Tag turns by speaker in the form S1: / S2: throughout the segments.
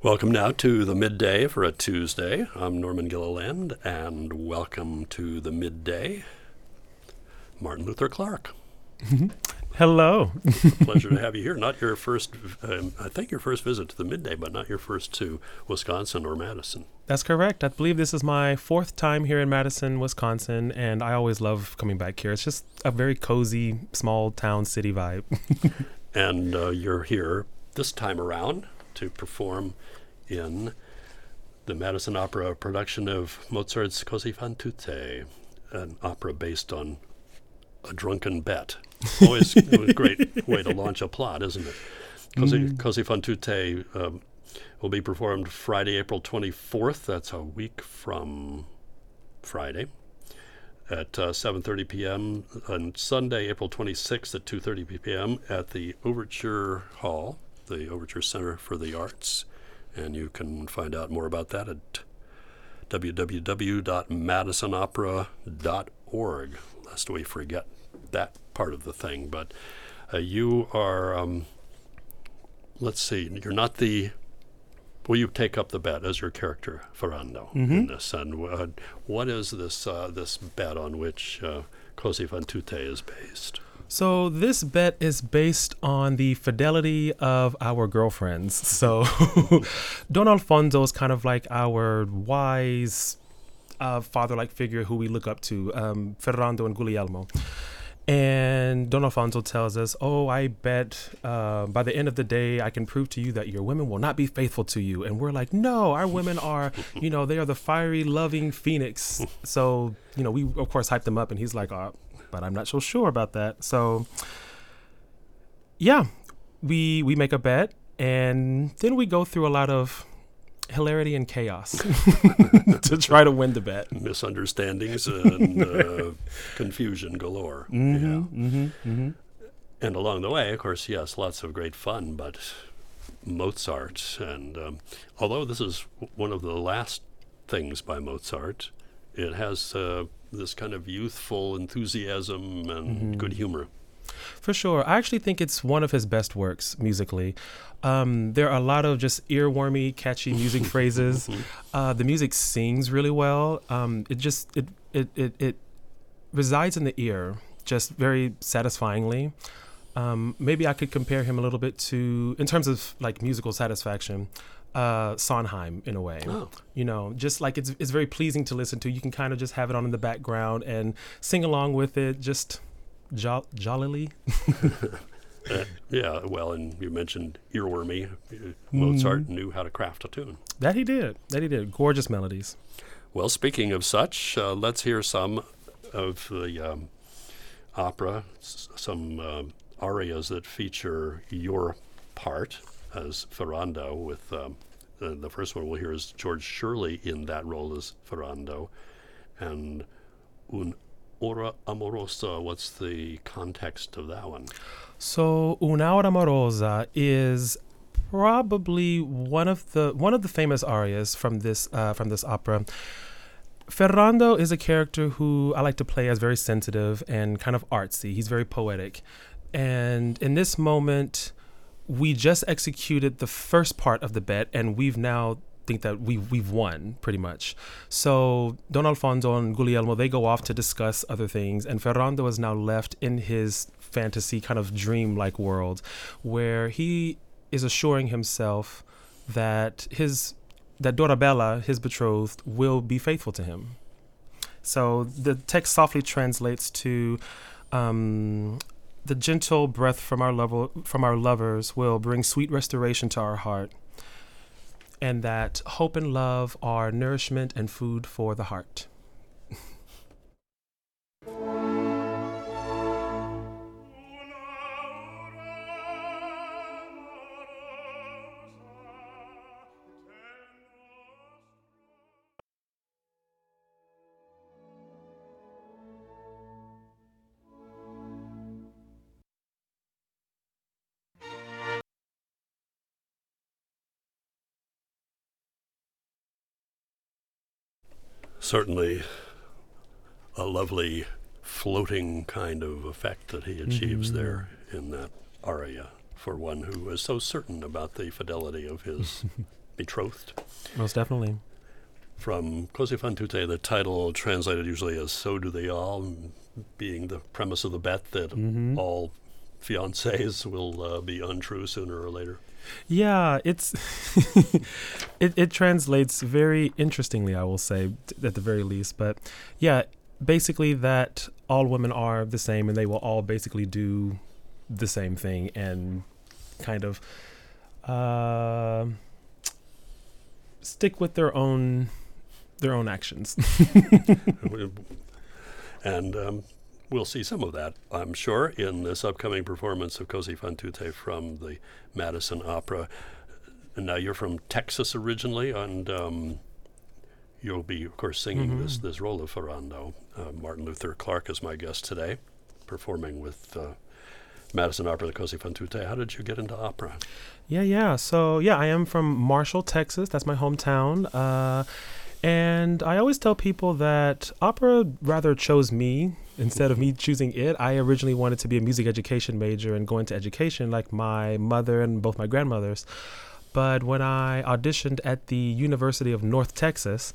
S1: Welcome now to the midday for a Tuesday. I'm Norman Gilliland, and welcome to the midday, Martin Luther Clark.
S2: Hello.
S1: Pleasure to have you here. Not your first, I think your first visit to the midday, but not your first to Wisconsin or Madison.
S2: That's correct. I believe this is my fourth time here in Madison, Wisconsin, and I always love coming back here. It's just a very cozy, small town city vibe.
S1: And you're here this time around to perform in the Madison Opera production of Mozart's Così fan tutte, an opera based on a drunken bet. Always a great way to launch a plot, isn't it? Così fan tutte will be performed Friday, April 24th. That's a week from Friday at 7:30 p.m. on Sunday, April 26th at 2:30 p.m. at the Overture Hall, the Overture Center for the Arts. And you can find out more about that at www.madisonopera.org, lest we forget that part of the thing. But you are, let's see, you're not the, well, you take up the bet as your character, Ferrando, in this. And what is this this bet on which Così fan tutte is based?
S2: So this bet is based on the fidelity of our girlfriends. So Don Alfonso is kind of like our wise father-like figure who we look up to, Ferrando and Guglielmo. And Don Alfonso tells us, I bet by the end of the day, I can prove to you that your women will not be faithful to you. And we're like, no, our women are, they are the fiery, loving phoenix. So, we, of course, hype them up. And he's like, but I'm not so sure about that. So, yeah, we make a bet. And then we go through a lot of hilarity and chaos to try to win the bet.
S1: Misunderstandings and confusion galore. And along the way, of course, yes, lots of great fun, but Mozart. And although this is one of the last things by Mozart, it has this kind of youthful enthusiasm and good humor.
S2: For sure. I actually think it's one of his best works musically. There are a lot of just earwormy, catchy music phrases. The music sings really well. It resides in the ear just very satisfyingly. Maybe I could compare him a little bit to, in terms of like musical satisfaction, Sondheim in a way. Just like it's very pleasing to listen to. You can kind of just have it on in the background and sing along with it, just jollily.
S1: Yeah, well, and you mentioned earwormy. Mozart knew how to craft a tune.
S2: That he did. Gorgeous melodies.
S1: Well, speaking of such, let's hear some of the opera, some arias that feature your part as Ferrando. With the first one we'll hear is George Shirley in that role as Ferrando, and Un'ora amorosa. What's the context of that one?
S2: So Un'ora amorosa is probably one of the famous arias from this opera. Ferrando is a character who I like to play as very sensitive and kind of artsy. He's very poetic, and in this moment, we just executed the first part of the bet, and we've now think that we've won pretty much. So Don Alfonso and Guglielmo, they go off to discuss other things, and Ferrando is now left in his fantasy kind of dream-like world where he is assuring himself that Dorabella, his betrothed, will be faithful to him. So the text softly translates to the gentle breath from our lovers will bring sweet restoration to our heart, and that hope and love are nourishment and food for the heart.
S1: Certainly a lovely floating kind of effect that he achieves there in that aria for one who is so certain about the fidelity of his betrothed.
S2: Most definitely.
S1: From Così fan tutte, the title translated usually as "So Do They All," being the premise of the bet that all fiancés will be untrue sooner or later.
S2: Yeah, it's it translates very interestingly, I will say, at the very least. But yeah, basically that all women are the same and they will all basically do the same thing and kind of stick with their own actions.
S1: And we'll see some of that, I'm sure, in this upcoming performance of Così fan tutte from the Madison Opera. And now you're from Texas originally, and you'll be, of course, singing this role of Ferrando. Martin Luther Clark is my guest today, performing with Madison Opera, the Così fan tutte. How did you get into opera?
S2: Yeah. So, I am from Marshall, Texas. That's my hometown. And I always tell people that opera rather chose me instead of me choosing it. I originally wanted to be a music education major and go into education like my mother and both my grandmothers. But when I auditioned at the University of North Texas,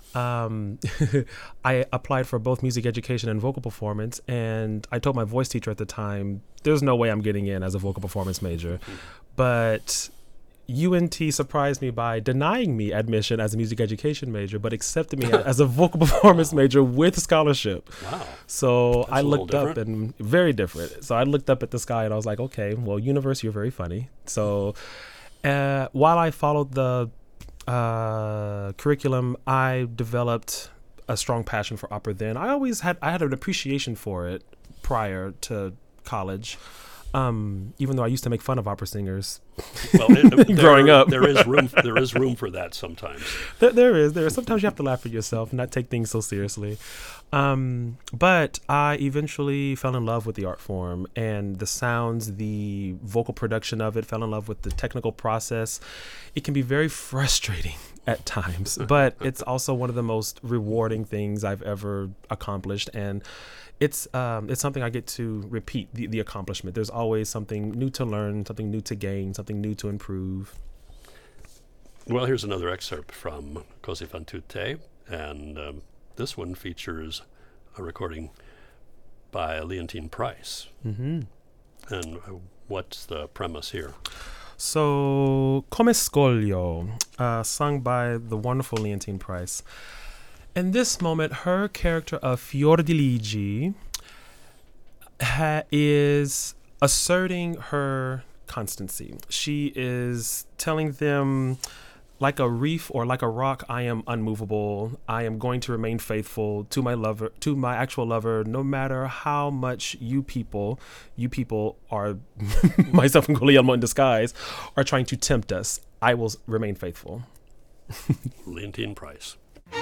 S2: I applied for both music education and vocal performance. And I told my voice teacher at the time, there's no way I'm getting in as a vocal performance major. But UNT surprised me by denying me admission as a music education major, but accepted me as a vocal performance major with scholarship.
S1: Wow.
S2: So
S1: That's
S2: I looked up and very different. So I looked up at the sky and I was like, okay, well, universe, you're very funny. So while I followed the curriculum, I developed a strong passion for opera then. I had an appreciation for it prior to college. Even though I used to make fun of opera singers, growing up,
S1: there is room for that sometimes.
S2: There is. Sometimes you have to laugh at yourself and not take things so seriously. But I eventually fell in love with the art form and the sounds, the vocal production of it. Fell in love with the technical process. It can be very frustrating at times, but it's also one of the most rewarding things I've ever accomplished. And it's something I get to repeat, the accomplishment. There's always something new to learn, something new to gain, something new to improve.
S1: Well, here's another excerpt from Così fan tutte, and this one features a recording by Leontyne Price. And what's the premise here?
S2: So, Come Scoglio, sung by the wonderful Leontyne Price. In this moment, her character of Fiordiligi is asserting her constancy. She is telling them, like a reef or like a rock, I am unmovable. I am going to remain faithful to my lover, to my actual lover, no matter how much you people are, myself and Guglielmo in disguise, are trying to tempt us. I will remain faithful.
S1: Leontyne Price.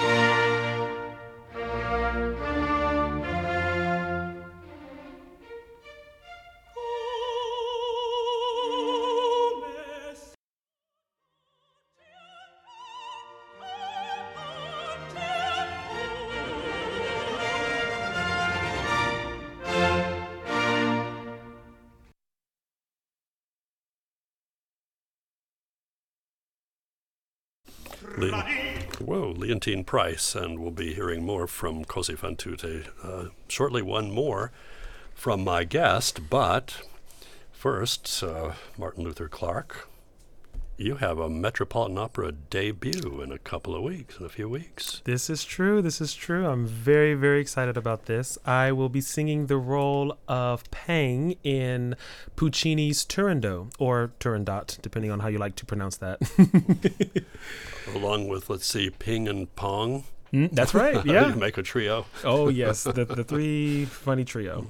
S1: Leontyne Price, and we'll be hearing more from Così fan tutte shortly. One more from my guest, but first, Martin Luther Clark, you have a Metropolitan Opera debut in a few weeks.
S2: This is true. I'm very, very excited about this. I will be singing the role of Pang in Puccini's Turandot, or Turandot, depending on how you like to pronounce that.
S1: Along with, let's see, Ping and Pong.
S2: That's right, yeah.
S1: You make a trio.
S2: Oh, yes, the three funny trio.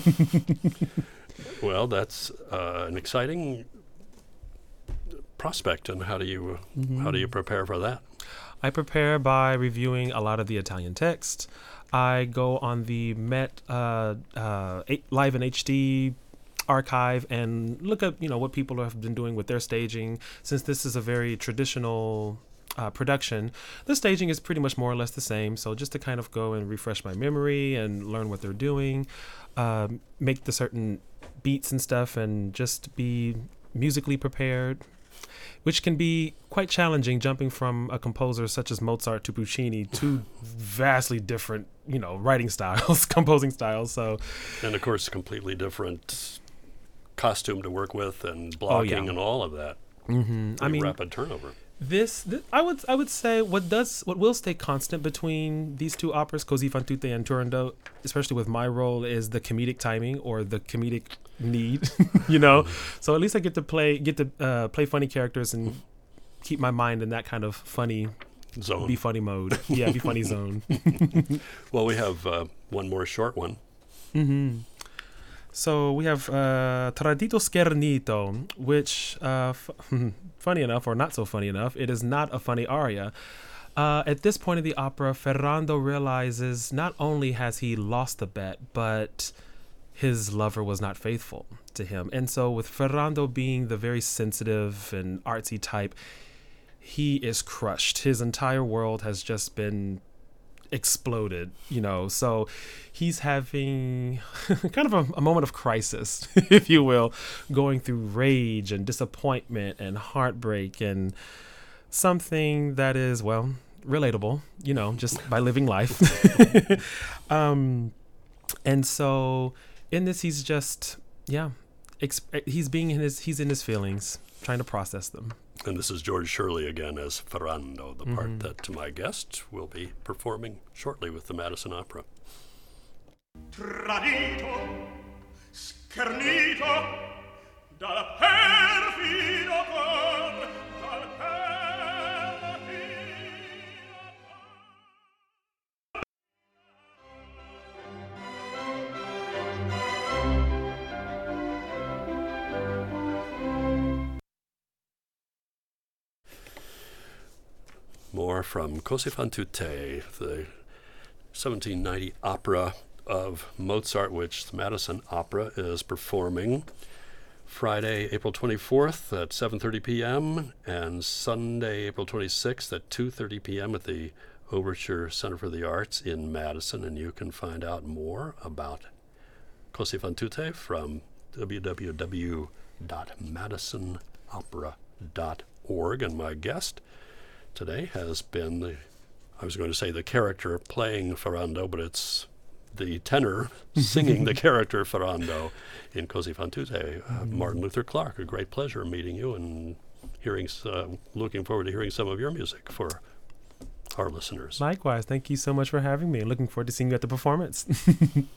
S1: Well, that's an exciting prospect, and how do you prepare for that?
S2: I prepare by reviewing a lot of the Italian text. I go on the Met Live in HD archive and look at what people have been doing with their staging. Since this is a very traditional production, the staging is pretty much more or less the same. So just to kind of go and refresh my memory and learn what they're doing, make the certain beats and stuff, and just be musically prepared, which can be quite challenging jumping from a composer such as Mozart to Puccini, two vastly different, writing styles, composing styles. So,
S1: and of course, completely different costume to work with and blocking and all of that.
S2: Mm-hmm.
S1: Rapid turnover.
S2: This I would say what will stay constant between these two operas, Così fan tutte and Turandot, especially with my role, is the comedic timing or the comedic need. So at least I get to play funny characters and keep my mind in that kind of funny
S1: zone.
S2: Be funny mode. Yeah, be funny zone.
S1: Well, we have one more short one.
S2: Mm-hmm. So we have Tradito Schernito, which, funny enough or not so funny enough, it is not a funny aria. At this point of the opera, Ferrando realizes not only has he lost the bet, but his lover was not faithful to him. And so with Ferrando being the very sensitive and artsy type, he is crushed. His entire world has just been exploded, so he's having kind of a moment of crisis, if you will, going through rage and disappointment and heartbreak and something that is, well, relatable, just by living life. And so in this, he's just, he's in his feelings, trying to process them.
S1: And this is George Shirley again as Ferrando, the part that my guest will be performing shortly with the Madison Opera.
S3: Tradito, schernito, dal perfido cor, dal perfido cor.
S1: More from Così fan tutte, the 1790 opera of Mozart, which the Madison Opera is performing Friday, April 24th at 7:30 p.m. and Sunday, April 26th at 2:30 p.m. at the Overture Center for the Arts in Madison. And you can find out more about Così fan tutte from www.madisonopera.org. And my guest today has been the character playing Ferrando, but it's the tenor singing the character Ferrando in Così fan tutte, Martin Luther Clark. A great pleasure meeting you and looking forward to hearing some of your music for our listeners.
S2: Likewise, thank you so much for having me. Looking forward to seeing you at the performance.